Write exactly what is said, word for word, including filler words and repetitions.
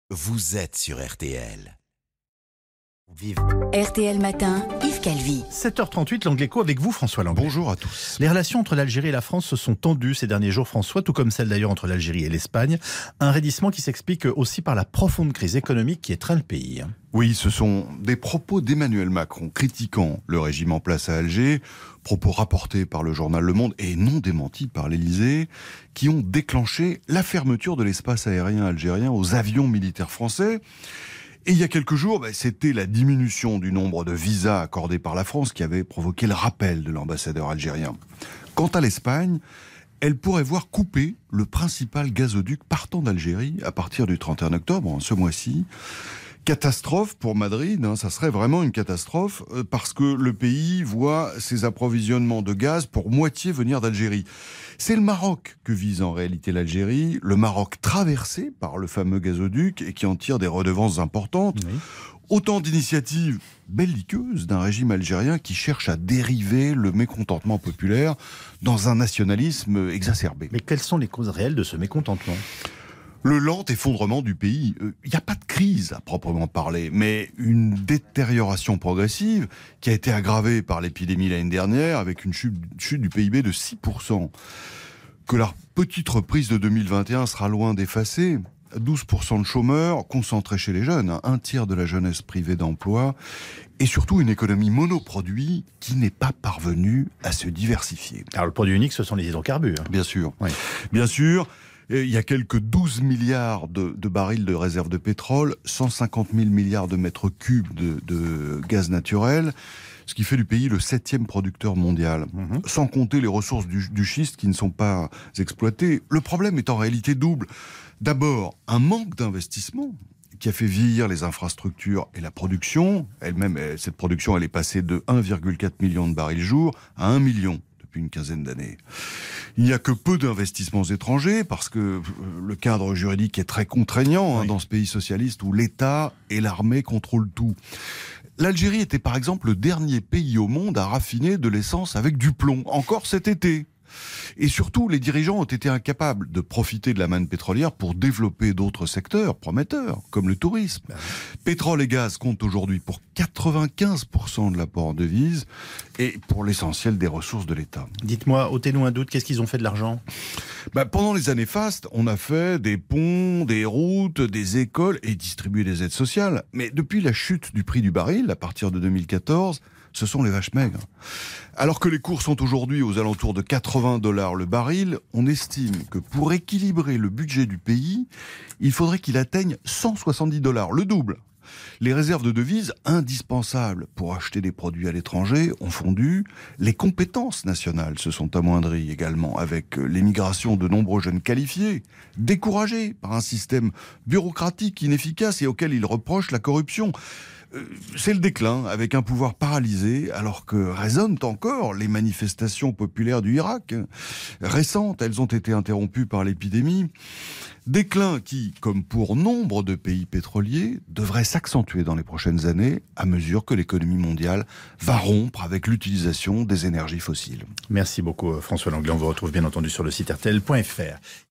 Vous êtes sur R T L. Vive. R T L Matin, Yves Calvi. sept heures trente-huit, l'Angléco avec vous, François Langlais. Bonjour à tous. Les relations entre l'Algérie et la France se sont tendues ces derniers jours, François, tout comme celle d'ailleurs entre l'Algérie et l'Espagne. Un raidissement qui s'explique aussi par la profonde crise économique qui étreint le pays. Oui, ce sont des propos d'Emmanuel Macron critiquant le régime en place à Alger, propos rapportés par le journal Le Monde et non démentis par l'Élysée, qui ont déclenché la fermeture de l'espace aérien algérien aux avions militaires français. Et il y a quelques jours, bah, c'était la diminution du nombre de visas accordés par la France qui avait provoqué le rappel de l'ambassadeur algérien. Quant à l'Espagne, elle pourrait voir couper le principal gazoduc partant d'Algérie à partir du trente et un octobre, ce mois-ci. Catastrophe pour Madrid, hein, ça serait vraiment une catastrophe euh, parce que le pays voit ses approvisionnements de gaz pour moitié venir d'Algérie. C'est le Maroc que vise en réalité l'Algérie, le Maroc traversé par le fameux gazoduc et qui en tire des redevances importantes. Oui. Autant d'initiatives belliqueuses d'un régime algérien qui cherche à dériver le mécontentement populaire dans un nationalisme exacerbé. Mais quelles sont les causes réelles de ce mécontentement ? Le lent effondrement du pays. Il n'y a pas de crise à proprement parler, mais une détérioration progressive qui a été aggravée par l'épidémie l'année dernière avec une chute, chute du P I B de six pour cent. Que la petite reprise de deux mille vingt et un sera loin d'effacer. douze pour cent de chômeurs concentrés chez les jeunes, un tiers de la jeunesse privée d'emploi et surtout une économie monoproduit qui n'est pas parvenue à se diversifier. Alors le produit unique, ce sont les hydrocarbures. Bien sûr, oui. Bien sûr. Il y a quelques douze milliards de, de barils de réserves de pétrole, cent cinquante mille milliards de mètres cubes de, de gaz naturel, ce qui fait du pays le septième producteur mondial. Mmh. Sans compter les ressources du, du schiste qui ne sont pas exploitées. Le problème est en réalité double. D'abord, un manque d'investissement qui a fait vieillir les infrastructures et la production. Elle-même, cette production, elle est passée de un virgule quatre million de barils jour à un million. Une quinzaine d'années. Il n'y a que peu d'investissements étrangers parce que le cadre juridique est très contraignant, oui. hein, dans ce pays socialiste où l'État et l'armée contrôlent tout. L'Algérie était par exemple le dernier pays au monde à raffiner de l'essence avec du plomb, encore cet été. Et surtout, les dirigeants ont été incapables de profiter de la manne pétrolière pour développer d'autres secteurs prometteurs, comme le tourisme. Ben oui. Pétrole et gaz comptent aujourd'hui pour quatre-vingt-quinze pour cent de l'apport en devises et pour l'essentiel des ressources de l'État. Dites-moi, ôtez-nous un doute, qu'est-ce qu'ils ont fait de l'argent ? Ben, pendant les années fastes, on a fait des ponts, des routes, des écoles et distribué des aides sociales. Mais depuis la chute du prix du baril, à partir de deux mille quatorze, ce sont les vaches maigres. Alors que les cours sont aujourd'hui aux alentours de quatre-vingts dollars le baril, on estime que pour équilibrer le budget du pays, il faudrait qu'il atteigne cent soixante-dix dollars, le double. Les réserves de devises indispensables pour acheter des produits à l'étranger ont fondu. Les compétences nationales se sont amoindries également avec l'émigration de nombreux jeunes qualifiés, découragés par un système bureaucratique inefficace et auquel ils reprochent la corruption. C'est le déclin, avec un pouvoir paralysé, alors que résonnent encore les manifestations populaires du Irak. Récentes, elles ont été interrompues par l'épidémie. Déclin qui, comme pour nombre de pays pétroliers, devrait s'accentuer dans les prochaines années à mesure que l'économie mondiale va rompre avec l'utilisation des énergies fossiles. Merci beaucoup François Langlais, on vous retrouve bien entendu sur le site R T L point F R.